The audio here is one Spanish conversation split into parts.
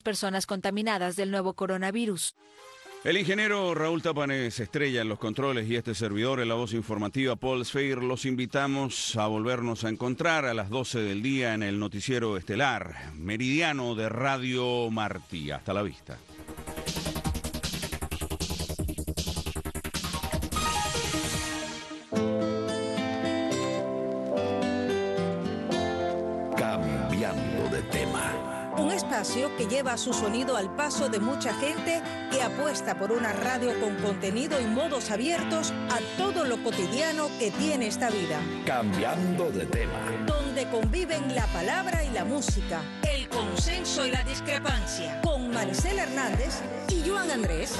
personas contaminadas del nuevo coronavirus. El ingeniero Raúl Tapanes estrella en los controles y este servidor en la voz informativa Paul Sfeir. Los invitamos a volvernos a encontrar a las 12 del día en el noticiero estelar Meridiano de Radio Martí. Hasta la vista. Cambiando de tema. Un espacio que lleva su sonido al paso de mucha gente que apuesta por una radio con contenido y modos abiertos a todo lo cotidiano que tiene esta vida. Cambiando de tema. Donde conviven la palabra y la música, el consenso y la discrepancia. Con Maricela Hernández y Joan Andrés.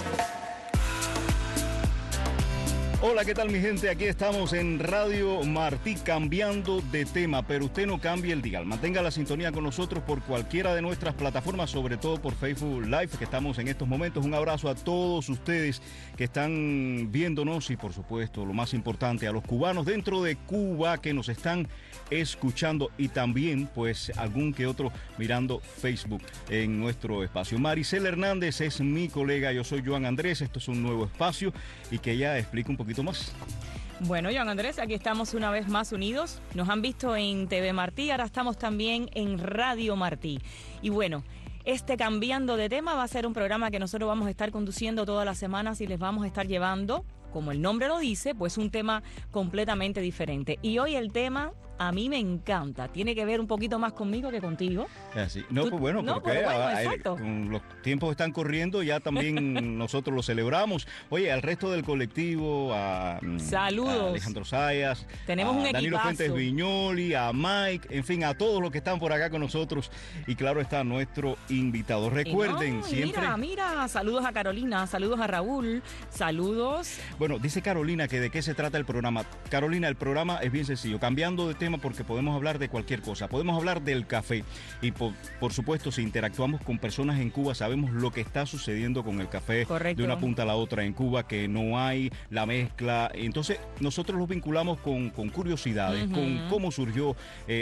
Hola, ¿qué tal mi gente? Aquí estamos en Radio Martí cambiando de tema, pero usted no cambie el dial. Mantenga la sintonía con nosotros por cualquiera de nuestras plataformas, sobre todo por Facebook Live, que estamos en estos momentos. Un abrazo a todos ustedes que están viéndonos y, por supuesto, lo más importante, a los cubanos dentro de Cuba que nos están escuchando y también, pues, algún que otro mirando Facebook en nuestro espacio. Maricela Hernández es mi colega, yo soy Joan Andrés, esto es un nuevo espacio y que ella explique un poquito más. Bueno, Joan Andrés, aquí estamos una vez más unidos. Nos han visto en TV Martí, ahora estamos también en Radio Martí. Y bueno, este Cambiando de Tema va a ser un programa que nosotros vamos a estar conduciendo todas las semanas y les vamos a estar llevando, como el nombre lo dice, pues un tema completamente diferente. Y hoy el tema a mí me encanta. Tiene que ver un poquito más conmigo que contigo. Así. No, pues bueno, no, porque exacto. Los tiempos están corriendo, ya también nosotros lo celebramos. Oye, al resto del colectivo, saludos. A Alejandro Sayas, tenemos un Danilo equipazo. Fuentes Viñoli, a Mike, en fin, a todos los que están por acá con nosotros. Y claro está nuestro invitado. Recuerden, siempre... Mira, saludos a Carolina, saludos a Raúl, saludos. Bueno, dice Carolina que de qué se trata el programa. Carolina, el programa es bien sencillo, cambiando de tema porque podemos hablar de cualquier cosa. Podemos hablar del café y por supuesto si interactuamos con personas en Cuba sabemos lo que está sucediendo con el café. Correcto. De una punta a la otra en Cuba, que no hay la mezcla. Entonces nosotros los vinculamos con curiosidades, con cómo surgió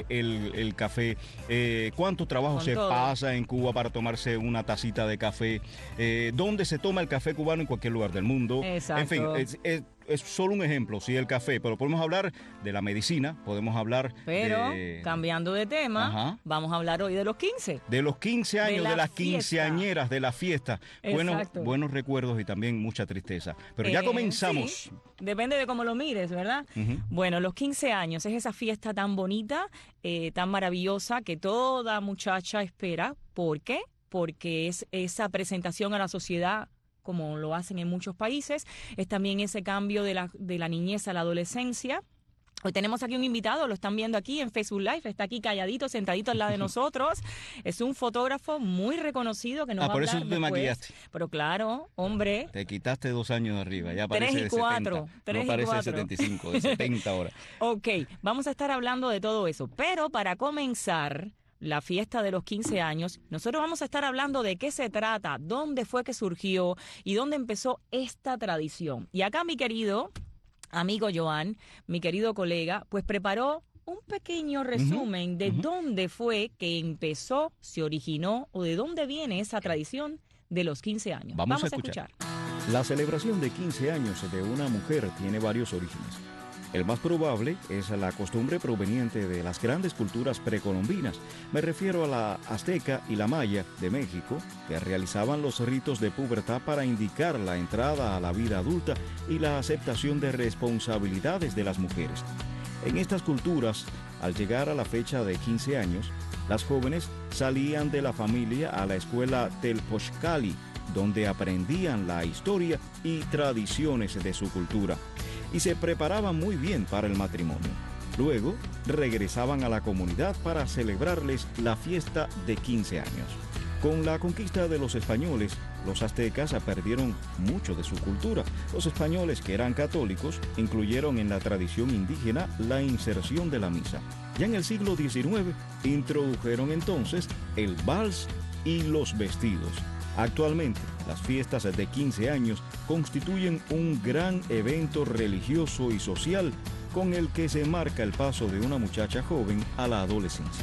el café, cuánto trabajo se pasa en Cuba para tomarse una tacita de café, dónde se toma el café cubano en cualquier lugar del mundo. Exacto. En fin, es solo un ejemplo, sí, el café, pero podemos hablar de la medicina, podemos hablar cambiando de tema, Ajá. Vamos a hablar hoy de los 15. De los 15 años, de las quinceañeras, de la fiesta. Buenos recuerdos y también mucha tristeza. Pero ya comenzamos. Sí. Depende de cómo lo mires, ¿verdad? Bueno, los 15 años es esa fiesta tan bonita, tan maravillosa que toda muchacha espera. ¿Por qué? Porque es esa presentación a la sociedad como lo hacen en muchos países, es también ese cambio de la niñez a la adolescencia. Hoy tenemos aquí un invitado, lo están viendo aquí en Facebook Live, está aquí calladito, sentadito al lado de nosotros. Es un fotógrafo muy reconocido que nos va a hablar por eso te después. maquillaste. Pero claro, hombre. Te quitaste 2 años de arriba, ya parece 3 y 4, de 70. 3 no y parece 4. de 75, de 70 ahora. Ok, vamos a estar hablando de todo eso, pero para comenzar la fiesta de los 15 años, nosotros vamos a estar hablando de qué se trata, dónde fue que surgió y dónde empezó esta tradición. Y acá mi querido amigo Joan, mi querido colega, pues preparó un pequeño resumen de dónde fue que empezó, se originó o de dónde viene esa tradición de los 15 años. Vamos a escuchar. La celebración de 15 años de una mujer tiene varios orígenes. El más probable es la costumbre proveniente de las grandes culturas precolombinas. Me refiero a la azteca y la maya de México, que realizaban los ritos de pubertad para indicar la entrada a la vida adulta y la aceptación de responsabilidades de las mujeres. En estas culturas, al llegar a la fecha de 15 años, las jóvenes salían de la familia a la escuela Telpochcali, donde aprendían la historia y tradiciones de su cultura, y se preparaban muy bien para el matrimonio. Luego, regresaban a la comunidad para celebrarles la fiesta de 15 años. Con la conquista de los españoles, los aztecas perdieron mucho de su cultura. Los españoles, que eran católicos, incluyeron en la tradición indígena la inserción de la misa. Ya en el siglo XIX, introdujeron entonces el vals y los vestidos. Actualmente, las fiestas de 15 años constituyen un gran evento religioso y social con el que se marca el paso de una muchacha joven a la adolescencia.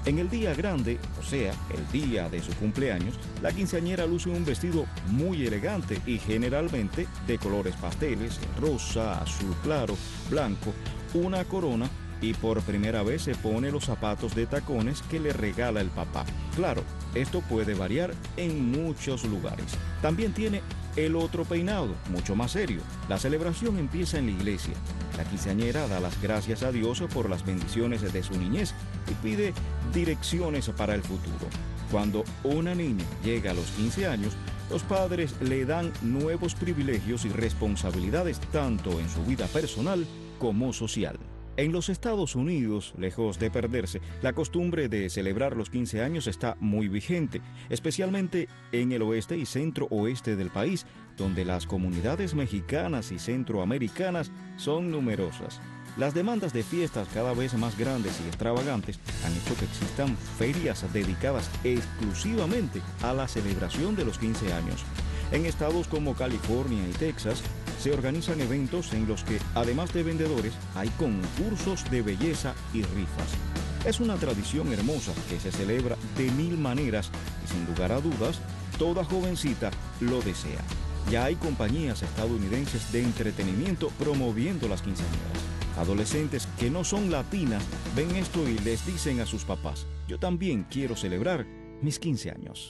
En el día grande, o sea, el día de su cumpleaños, la quinceañera luce un vestido muy elegante y generalmente de colores pasteles, rosa, azul claro, blanco, una corona y por primera vez se pone los zapatos de tacones que le regala el papá. Claro, esto puede variar en muchos lugares. También tiene el otro peinado, mucho más serio. La celebración empieza en la iglesia. La quinceañera da las gracias a Dios por las bendiciones de su niñez y pide direcciones para el futuro. Cuando una niña llega a los 15 años, los padres le dan nuevos privilegios y responsabilidades tanto en su vida personal como social. En los Estados Unidos, lejos de perderse, la costumbre de celebrar los 15 años está muy vigente, especialmente en el oeste y centro-oeste del país, donde las comunidades mexicanas y centroamericanas son numerosas. Las demandas de fiestas cada vez más grandes y extravagantes han hecho que existan ferias dedicadas exclusivamente a la celebración de los 15 años. En estados como California y Texas, se organizan eventos en los que, además de vendedores, hay concursos de belleza y rifas. Es una tradición hermosa que se celebra de mil maneras y, sin lugar a dudas, toda jovencita lo desea. Ya hay compañías estadounidenses de entretenimiento promoviendo las quinceañeras. Adolescentes que no son latinas ven esto y les dicen a sus papás: yo también quiero celebrar mis 15 años.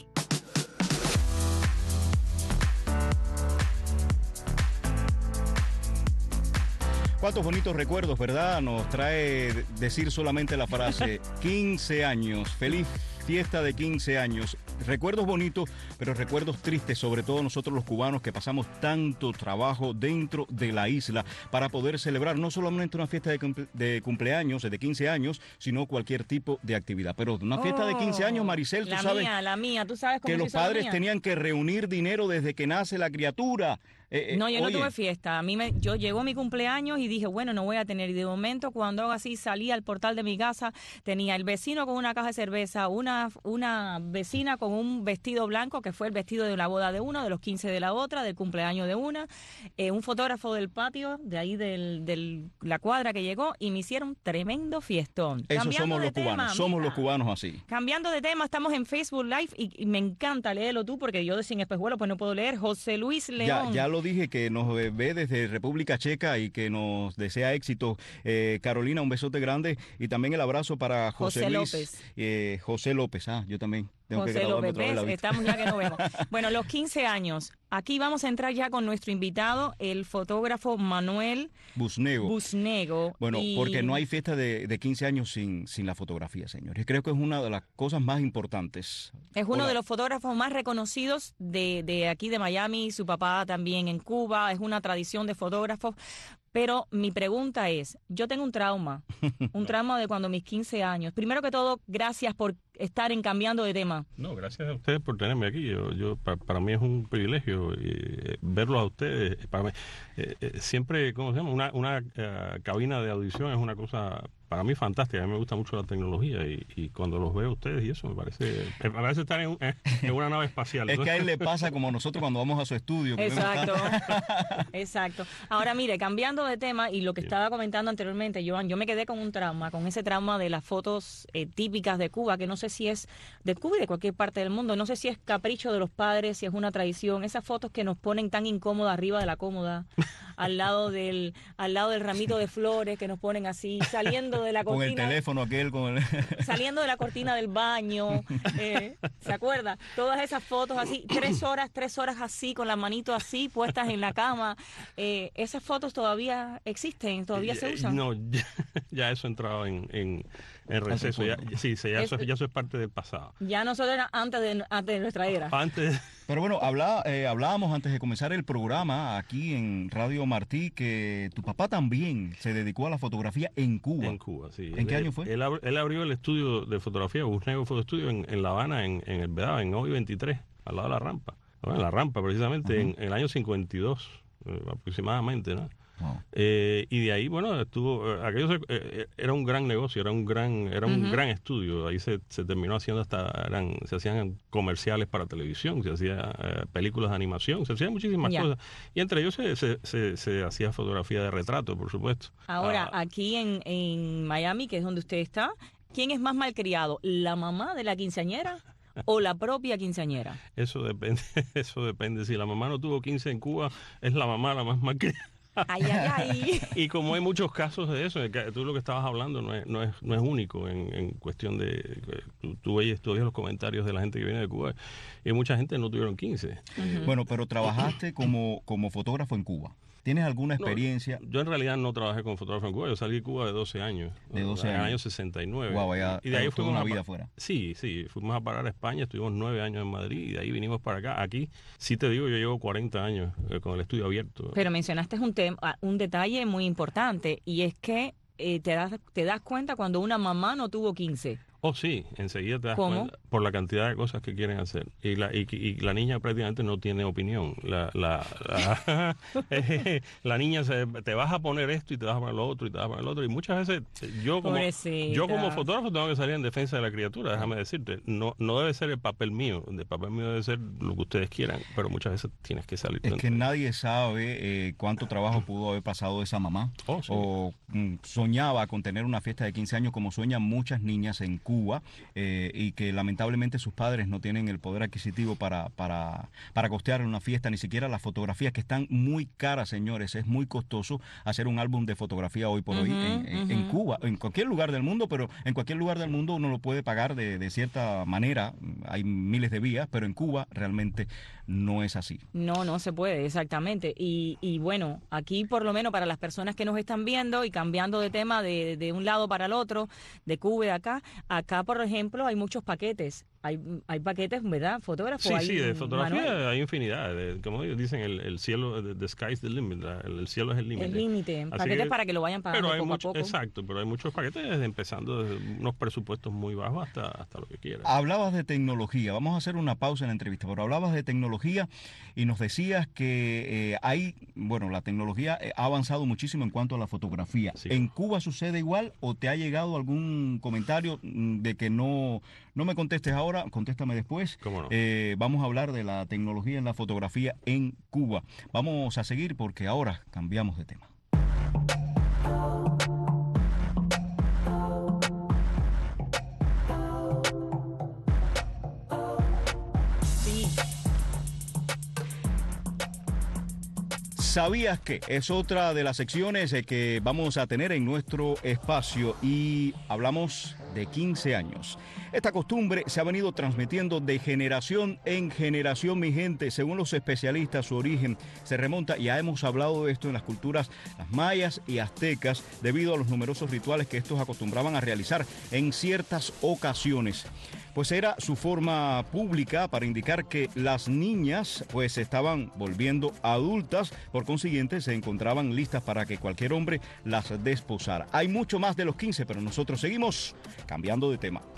Cuántos bonitos recuerdos, ¿verdad? Nos trae decir solamente la frase 15 años, feliz fiesta de 15 años. Recuerdos bonitos, pero recuerdos tristes, sobre todo nosotros los cubanos que pasamos tanto trabajo dentro de la isla para poder celebrar no solamente una fiesta de cumpleaños, de 15 años, sino cualquier tipo de actividad. Pero una fiesta de 15 años, Maricel, tú sabes... La mía, tú sabes cómo que los padres tenían que reunir dinero desde que nace la criatura. No, yo no tuve fiesta. Yo llegó mi cumpleaños y dije, bueno, no voy a tener. Y de momento, cuando hago así, salí al portal de mi casa, tenía el vecino con una caja de cerveza, una vecina con un vestido blanco, que fue el vestido de la boda de uno, de los 15 de la otra, del cumpleaños de una, un fotógrafo del patio, de ahí de la cuadra que llegó, y me hicieron tremendo fiestón. Eso somos los cubanos, somos los cubanos así. Cambiando de tema, estamos en Facebook Live y me encanta, léelo tú, porque yo sin espejuelos pues no puedo leer. José Luis León. Ya lo dije, que nos ve desde República Checa y que nos desea éxito. Carolina, un besote grande y también el abrazo para José Luis López. José López, yo también tengo José que graduarme López, otra vez. estamos ya que no vemos. Bueno, los 15 años. Aquí vamos a entrar ya con nuestro invitado, el fotógrafo Manuel Busnego. Bueno, porque no hay fiesta de 15 años sin la fotografía, señores. Creo que es una de las cosas más importantes. Es uno de los fotógrafos más reconocidos de aquí de Miami, su papá también en Cuba, es una tradición de fotógrafos. Pero mi pregunta es, yo tengo un trauma de cuando mis 15 años. Primero que todo, gracias por estar en Cambiando de Tema. No, gracias a ustedes por tenerme aquí. Para mí es un privilegio verlos a ustedes. Para mí, siempre, ¿cómo se llama? Una cabina de audición es una cosa para mí fantástica. A mí me gusta mucho la tecnología y cuando los veo a ustedes y eso me parece estar en una nave espacial. Es que a él le pasa como a nosotros cuando vamos a su estudio. Exacto. Exacto. Ahora mire, cambiando de tema y lo que estaba comentando anteriormente, Joan, yo me quedé con ese trauma de las fotos típicas de Cuba, que no sé si es de Cuba y de cualquier parte del mundo, no sé si es capricho de los padres, si es una tradición, esas fotos que nos ponen tan incómodas arriba de la cómoda, al lado del ramito de flores que nos ponen así, saliendo de la cortina. Con el teléfono aquel, saliendo de la cortina del baño, ¿se acuerda? Todas esas fotos así, 3 horas así, con las manitos así, puestas en la cama. ¿Esas fotos todavía existen? ¿Todavía se usan? No, ya eso ha entrado en receso. Ya eso es parte del pasado. Ya nosotros era antes de nuestra era. Pero bueno, hablábamos antes de comenzar el programa aquí en Radio Martí que tu papá también se dedicó a la fotografía en Cuba. En Cuba, sí. ¿En qué año fue? Él abrió el estudio de fotografía, Busnego Photo Studio, en La Habana, en el Vedado, en hoy 23, al lado de la rampa. Bueno, en la rampa, precisamente, en el año 52, aproximadamente, ¿no? Wow. Y de ahí, bueno, aquello era un gran negocio, era un gran estudio. Ahí se terminó haciendo se hacían comerciales para televisión, se hacían películas de animación, se hacían muchísimas cosas. Y entre ellos se hacía fotografía de retrato, por supuesto. Ahora, aquí en Miami, que es donde usted está, ¿Quién es más malcriado? ¿La mamá de la quinceañera o la propia quinceañera? Eso depende, eso depende. Si la mamá no tuvo 15 en Cuba, es la mamá la más malcriada. Ay, ay, ay. Y como hay muchos casos de eso, tú lo que estabas hablando no es único en cuestión de... Tú oyes los comentarios de la gente que viene de Cuba y mucha gente no tuvieron 15. Bueno, pero trabajaste como fotógrafo en Cuba. ¿Tienes alguna experiencia? No, yo en realidad no trabajé como fotógrafo en Cuba. Yo salí de Cuba de 12 años. De 12 años. En el año 69. Wow, ya, y de ahí fuimos una vida afuera. Sí, fuimos a parar a España. Estuvimos 9 años en Madrid y de ahí vinimos para acá. Aquí, sí te digo, yo llevo 40 años con el estudio abierto. Pero mencionaste un detalle muy importante y es que te das cuenta cuando una mamá no tuvo 15. Oh, sí, enseguida te das ¿Cómo? cuenta por la cantidad de cosas que quieren hacer. Y la niña prácticamente no tiene opinión. La niña te vas a poner esto y te vas a poner lo otro y te vas a poner lo otro. Y muchas veces yo como fotógrafo tengo que salir en defensa de la criatura, déjame decirte. No debe ser el papel mío. El papel mío debe ser lo que ustedes quieran, pero muchas veces tienes que salir. Es que nadie sabe cuánto trabajo pudo haber pasado esa mamá. Oh, sí. O soñaba con tener una fiesta de 15 años como sueñan muchas niñas en Cuba, y que lamentablemente sus padres no tienen el poder adquisitivo para costear una fiesta, ni siquiera las fotografías, que están muy caras, señores. Es muy costoso hacer un álbum de fotografía hoy por hoy en Cuba, en cualquier lugar del mundo, pero en cualquier lugar del mundo uno lo puede pagar de cierta manera. Hay miles de vías, pero en Cuba realmente no es así. No se puede, exactamente. Y bueno, aquí por lo menos para las personas que nos están viendo y cambiando de tema de un lado para el otro, de Cuba y de acá por ejemplo hay muchos paquetes. Hay paquetes, ¿verdad? Fotógrafos. Sí, de fotografía Manuel. hay infinidad. Como dicen, el cielo, the sky is the limit. El cielo es el límite. El límite. Paquetes para que lo vayan pagando poco a poco. Exacto, pero hay muchos paquetes empezando desde unos presupuestos muy bajos hasta lo que quieras. Hablabas de tecnología. Vamos a hacer una pausa en la entrevista, pero hablabas de tecnología y nos decías que la tecnología ha avanzado muchísimo en cuanto a la fotografía. Sí. ¿En Cuba sucede igual o te ha llegado algún comentario de que no me contestes ahora, contéstame después? ¿Cómo no? Vamos a hablar de la tecnología en la fotografía en Cuba. Vamos a seguir porque ahora cambiamos de tema. ¿Sabías que? Es otra de las secciones que vamos a tener en nuestro espacio y hablamos de 15 años. Esta costumbre se ha venido transmitiendo de generación en generación, mi gente. Según los especialistas, su origen se remonta, y ya hemos hablado de esto, en las culturas las mayas y aztecas, debido a los numerosos rituales que estos acostumbraban a realizar en ciertas ocasiones. Pues era su forma pública para indicar que las niñas pues se estaban volviendo adultas, por consiguiente se encontraban listas para que cualquier hombre las desposara. Hay mucho más de los 15, pero nosotros seguimos cambiando de tema.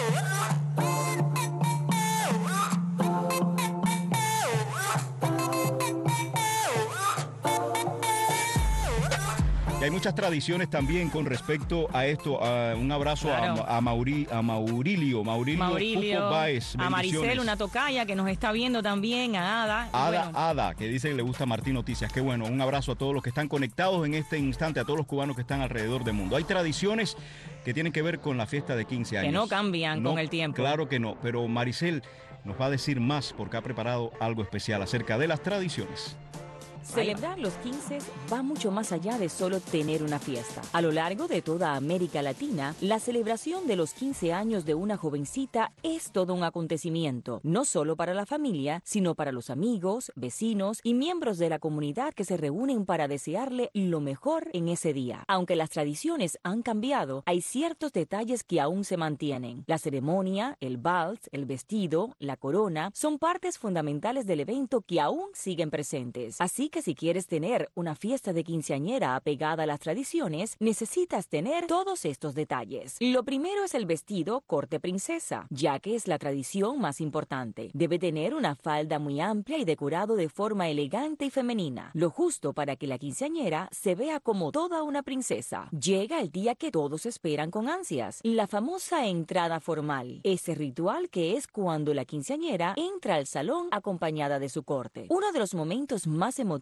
Y hay muchas tradiciones también con respecto a esto. Un abrazo a Maurilio Pupo Báez. A Maricel, una tocaya que nos está viendo también, a Ada. Ada, que dice que le gusta Martín Noticias. Qué bueno, un abrazo a todos los que están conectados en este instante, a todos los cubanos que están alrededor del mundo. Hay tradiciones que tienen que ver con la fiesta de 15 años. Que no cambian con el tiempo. Claro que no, pero Maricel nos va a decir más porque ha preparado algo especial acerca de las tradiciones. Celebrar los 15 va mucho más allá de solo tener una fiesta. A lo largo de toda América Latina, la celebración de los 15 años de una jovencita es todo un acontecimiento, no solo para la familia, sino para los amigos, vecinos y miembros de la comunidad que se reúnen para desearle lo mejor en ese día. Aunque las tradiciones han cambiado, hay ciertos detalles que aún se mantienen. La ceremonia, el vals, el vestido, la corona, son partes fundamentales del evento que aún siguen presentes. Así que si quieres tener una fiesta de quinceañera apegada a las tradiciones, necesitas tener todos estos detalles. Lo primero es el vestido corte princesa, ya que es la tradición más importante. Debe tener una falda muy amplia y decorado de forma elegante y femenina, lo justo para que la quinceañera se vea como toda una princesa. Llega el día que todos esperan con ansias, la famosa entrada formal, ese ritual que es cuando la quinceañera entra al salón acompañada de su corte. Uno de los momentos más emotivos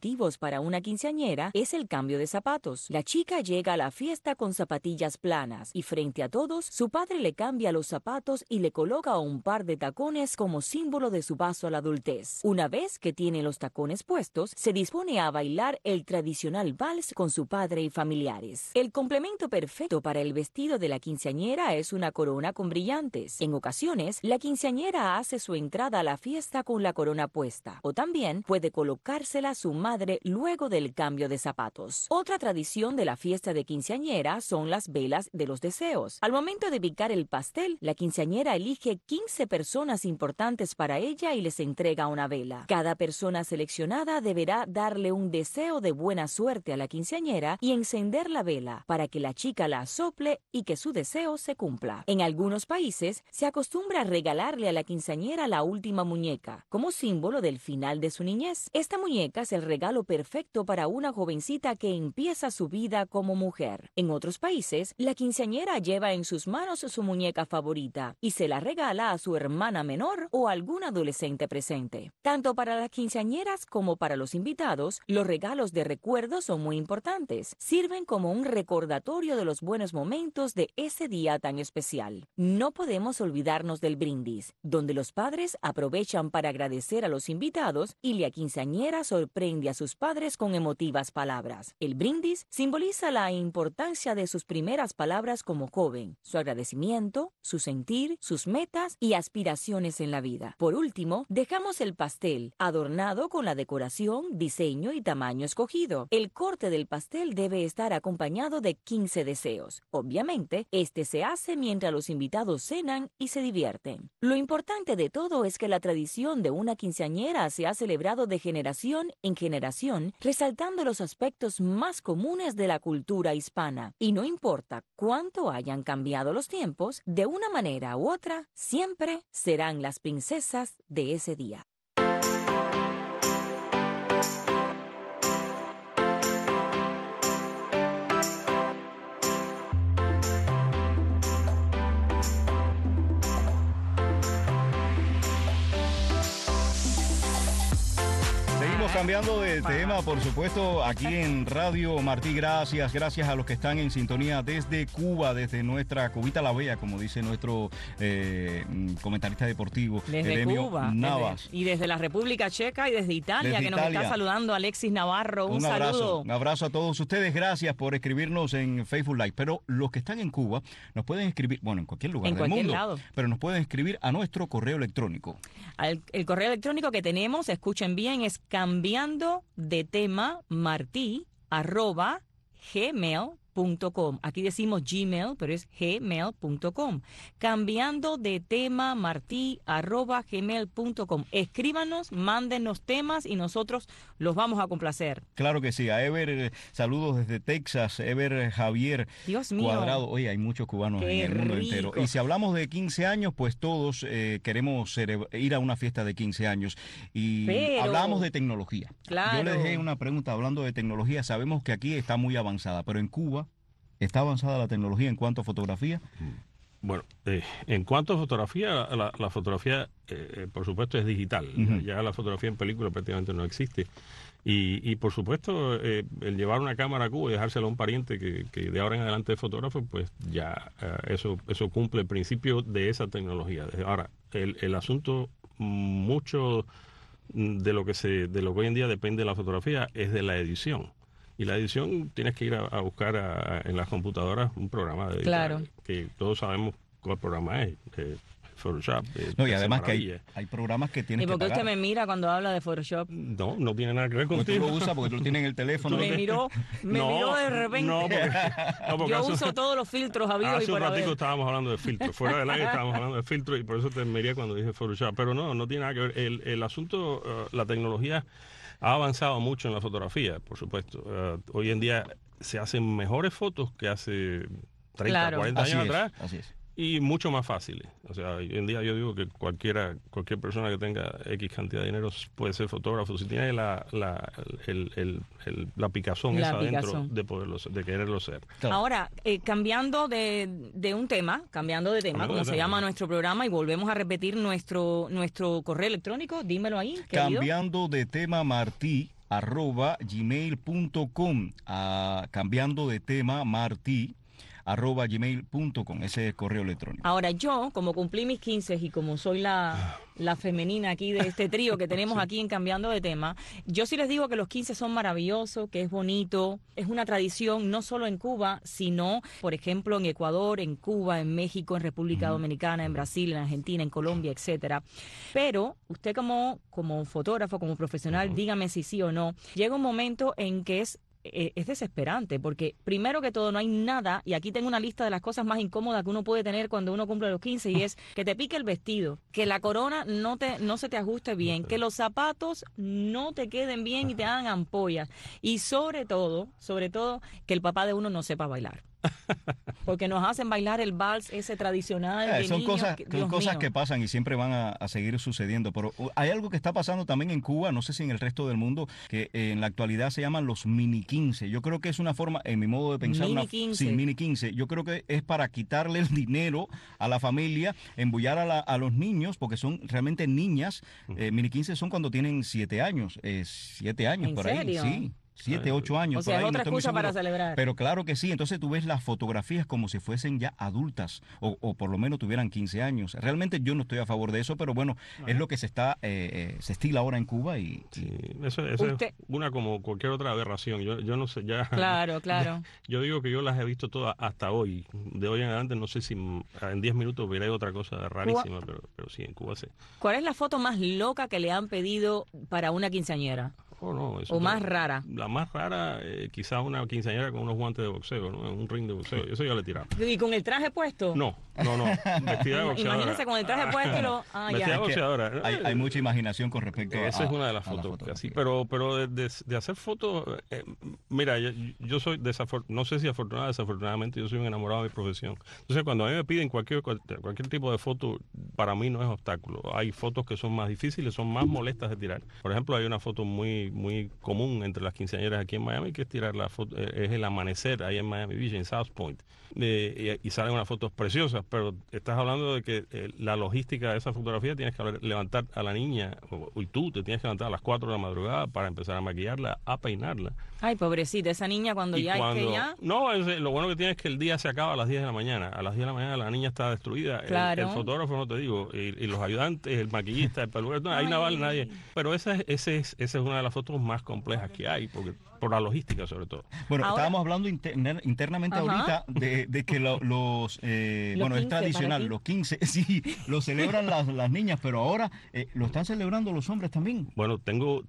emotivos para una quinceañera es el cambio de zapatos. La chica llega a la fiesta con zapatillas planas y frente a todos, su padre le cambia los zapatos y le coloca un par de tacones como símbolo de su paso a la adultez. Una vez que tiene los tacones puestos, se dispone a bailar el tradicional vals con su padre y familiares. El complemento perfecto para el vestido de la quinceañera es una corona con brillantes. En ocasiones, la quinceañera hace su entrada a la fiesta con la corona puesta, o también puede colocársela su madre luego del cambio de zapatos. Otra tradición de la fiesta de quinceañera son las velas de los deseos. Al momento de picar el pastel, la quinceañera elige 15 personas importantes para ella y les entrega una vela. Cada persona seleccionada deberá darle un deseo de buena suerte a la quinceañera y encender la vela para que la chica la sople y que su deseo se cumpla. En algunos países se acostumbra a regalarle a la quinceañera la última muñeca, como símbolo del final de su niñez. Esta muñeca es el regalo perfecto para una jovencita que empieza su vida como mujer. En otros países, la quinceañera lleva en sus manos su muñeca favorita y se la regala a su hermana menor o a algún adolescente presente. Tanto para las quinceañeras como para los invitados, los regalos de recuerdo son muy importantes. Sirven como un recordatorio de los buenos momentos de ese día tan especial. No podemos olvidarnos del brindis, donde los padres aprovechan para agradecer a los invitados y la quinceañera sorprende a sus padres con emotivas palabras. El brindis simboliza la importancia de sus primeras palabras como joven, su agradecimiento, su sentir, sus metas y aspiraciones en la vida. Por último, dejamos el pastel, adornado con la decoración, diseño y tamaño escogido. El corte del pastel debe estar acompañado de 15 deseos. Obviamente, este se hace mientras los invitados cenan y se divierten. Lo importante de todo es que la tradición de una quinceañera se ha celebrado de generación en generación, resaltando los aspectos más comunes de la cultura hispana. Y no importa cuánto hayan cambiado los tiempos, de una manera u otra, siempre serán las princesas de ese día. Cambiando de tema, por supuesto, aquí en Radio Martí, gracias a los que están en sintonía desde Cuba, desde nuestra Cubita la Bella, como dice nuestro comentarista deportivo, desde Eremio Cuba, Navas. Y desde la República Checa y desde Italia, nos está saludando Alexis Navarro. Un saludo. Un abrazo a todos ustedes, gracias por escribirnos en Facebook Live. Pero los que están en Cuba nos pueden escribir, bueno, en cualquier lugar del mundo, lado. Pero nos pueden escribir a nuestro correo electrónico. El correo electrónico que tenemos, escuchen bien, es cambiando de tema martí@gmail.com. Aquí decimos Gmail, pero es gmail.com. Cambiando de tema martí@gmail.com. Escríbanos, mándenos temas y nosotros los vamos a complacer. Claro que sí. A Ever, saludos desde Texas. Ever Javier Dios mío. Cuadrado. Oye, hay muchos cubanos en el mundo entero. Y si hablamos de 15 años, pues todos queremos ir a una fiesta de 15 años. Y hablamos de tecnología. Claro. Yo le dejé una pregunta hablando de tecnología. Sabemos que aquí está muy avanzada, pero en Cuba, ¿está avanzada la tecnología en cuanto a fotografía? Bueno, en cuanto a fotografía, la fotografía, por supuesto, es digital. Ya la fotografía en película prácticamente no existe. Y por supuesto, el llevar una cámara a Cuba y dejársela a un pariente que de ahora en adelante es fotógrafo, pues ya eso cumple el principio de esa tecnología. Ahora, el asunto, mucho de lo que hoy en día depende de la fotografía es de la edición. Y la edición tienes que ir a buscar en las computadoras un programa de editar, que todos sabemos cuál programa es. Photoshop. No, y además que hay programas que tienes que pagar. ¿Y por qué usted me mira cuando habla de Photoshop? No tiene nada que ver contigo. Tú lo usas porque tú lo tienes en el teléfono. Me miró de repente. No, porque yo uso todos los filtros habidos y por haber. Hace un ratico estábamos hablando de filtros. Fuera del aire estábamos hablando de filtros y por eso te miré cuando dije Photoshop. Pero no tiene nada que ver. El asunto, la tecnología ha avanzado mucho en la fotografía, por supuesto. Hoy en día se hacen mejores fotos que hace 30, 40 años atrás. Así es. Y mucho más fáciles. O sea, hoy en día yo digo que cualquier persona que tenga X cantidad de dinero puede ser fotógrafo si tiene la picazón esa dentro de quererlo ser. Claro. Ahora, cambiando de un tema, como se llama nuestro programa, y volvemos a repetir nuestro correo electrónico, dímelo ahí, querido. Cambiando de tema @gmail.com, cambiando de tema, marti@gmail.com, ese es el correo electrónico. Ahora yo, como cumplí mis 15 y como soy la femenina aquí de este trío que tenemos aquí en Cambiando de Tema, yo sí les digo que los 15 son maravillosos, que es bonito, es una tradición no solo en Cuba, sino, por ejemplo, en Ecuador, en Cuba, en México, en República Dominicana, en Brasil, en Argentina, en Colombia, etcétera. Pero usted como fotógrafo, como profesional, dígame si sí o no, llega un momento en que es desesperante, porque primero que todo no hay nada, y aquí tengo una lista de las cosas más incómodas que uno puede tener cuando uno cumple los 15, y es que te pique el vestido, que la corona no se te ajuste bien, que los zapatos no te queden bien y te hagan ampollas, y sobre todo, que el papá de uno no sepa bailar. Porque nos hacen bailar el vals ese tradicional de son niños, cosas que pasan y siempre van a seguir sucediendo. Pero hay algo que está pasando también en Cuba, no sé si en el resto del mundo, que en la actualidad se llaman los mini 15. Yo creo que es una forma, en mi modo de pensar, mini 15. Yo creo que es para quitarle el dinero a la familia, embullar a los niños, porque son realmente niñas. Mini 15 son cuando tienen 7 años. 7 años por ahí. ¿En serio? Sí. 7, 8 años. O sea, por ahí, es otra excusa para celebrar. Pero claro que sí, entonces tú ves las fotografías como si fuesen ya adultas o por lo menos tuvieran 15 años. Realmente yo no estoy a favor de eso, pero bueno, es lo que se estila ahora en Cuba. Sí, eso es una como cualquier otra aberración. Yo no sé, ya... Claro. Yo digo que yo las he visto todas hasta hoy. De hoy en adelante no sé si en 10 minutos veré otra cosa rarísima, pero sí, en Cuba sí. ¿Cuál es la foto más loca que le han pedido para una quinceañera? ¿O más rara? La más rara, quizás una quinceañera con unos guantes de boxeo, ¿no? En un ring de boxeo. Eso ya le tiraba. ¿Y con el traje puesto? No. Vestida de boxeadora. Imagínese con el traje puesto y vestida de boxeadora. Hay mucha imaginación con respecto a esa es una de las fotos. Así, pero de hacer fotos, mira, yo soy no sé si afortunada o desafortunadamente, yo soy un enamorado de mi profesión. Entonces, cuando a mí me piden cualquier tipo de foto, para mí no es obstáculo. Hay fotos que son más difíciles, son más molestas de tirar. Por ejemplo, hay una foto muy común entre las quinceañeras aquí en Miami, que es tirar la foto, es el amanecer ahí en Miami Beach, en South Point, y salen unas fotos preciosas, pero estás hablando de que la logística de esa fotografía, tienes que levantar a la niña, y tú te tienes que levantar a las 4 de la madrugada para empezar a maquillarla, a peinarla. Ay, pobrecita, esa niña cuando No, lo bueno que tiene es que el día se acaba a las 10 de la mañana. A las 10 de la mañana la niña está destruida. Claro. El fotógrafo, no te digo, y los ayudantes, el maquillista, el peluquero, no, ahí no vale nadie. Pero esa es una de las fotos más complejas que hay, porque por la logística sobre todo. Bueno, estábamos hablando internamente ahorita de que bueno, 15, es tradicional, los 15, sí, lo celebran las niñas, pero ahora lo están celebrando los hombres también. Bueno, tengo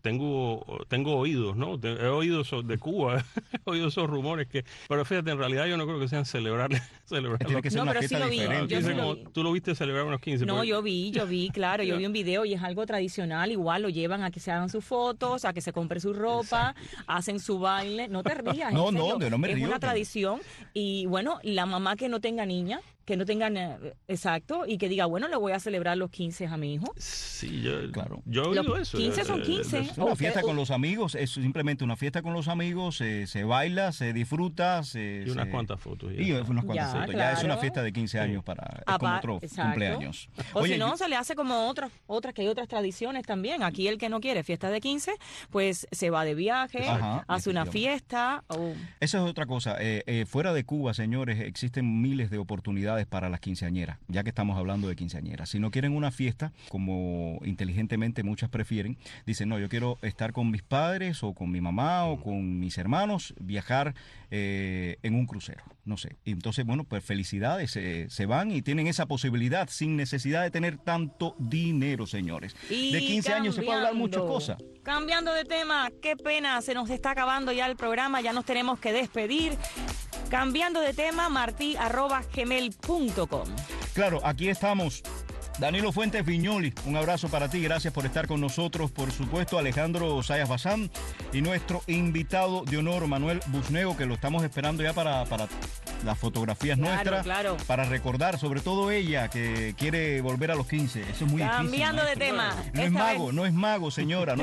oídos, ¿no? He oído de Cuba, he oído esos rumores pero fíjate, en realidad yo no creo que sean celebrar. Tiene que ser una fiesta diferente. ¿Tú lo viste celebrar unos 15? No, yo vi, claro, yo vi un video y es algo tradicional, igual lo llevan a que se hagan sus fotos, a que se compre su ropa, hacen su baile, no te rías. No, yo no me río. Es una tradición y bueno, la mamá que no tenga niña, que no tengan exacto, y que diga, bueno, le voy a celebrar los 15 a mi hijo. Sí, yo he oído eso. 15 son 15. Es una fiesta con los amigos, es simplemente una fiesta con los amigos, se baila, se disfruta. Y unas cuantas fotos. Claro. Ya es una fiesta de 15 años es como otro cumpleaños. O si no, se le hace como otras, que hay otras tradiciones también. Aquí el que no quiere fiesta de 15, pues se va de viaje, hace una fiesta. Esa es otra cosa. Fuera de Cuba, señores, existen miles de oportunidades para las quinceañeras, ya que estamos hablando de quinceañeras. Si no quieren una fiesta, como inteligentemente muchas prefieren, dicen, no, yo quiero estar con mis padres o con mi mamá o con mis hermanos, viajar en un crucero, no sé. Y entonces, bueno, pues felicidades, se van y tienen esa posibilidad sin necesidad de tener tanto dinero, señores. Y de 15 años se puede hablar muchas cosas. Cambiando de tema, qué pena, se nos está acabando ya el programa, ya nos tenemos que despedir. Cambiando de tema, marti@gmail.com. Claro, aquí estamos. Danilo Fuentes Viñoli, un abrazo para ti, gracias por estar con nosotros, por supuesto Alejandro Sayas Bazán y nuestro invitado de honor Manuel Busnego, que lo estamos esperando ya para las fotografías nuestras, para recordar, sobre todo ella que quiere volver a los 15, eso es muy difícil. Cambiando de tema. No es mago, señora.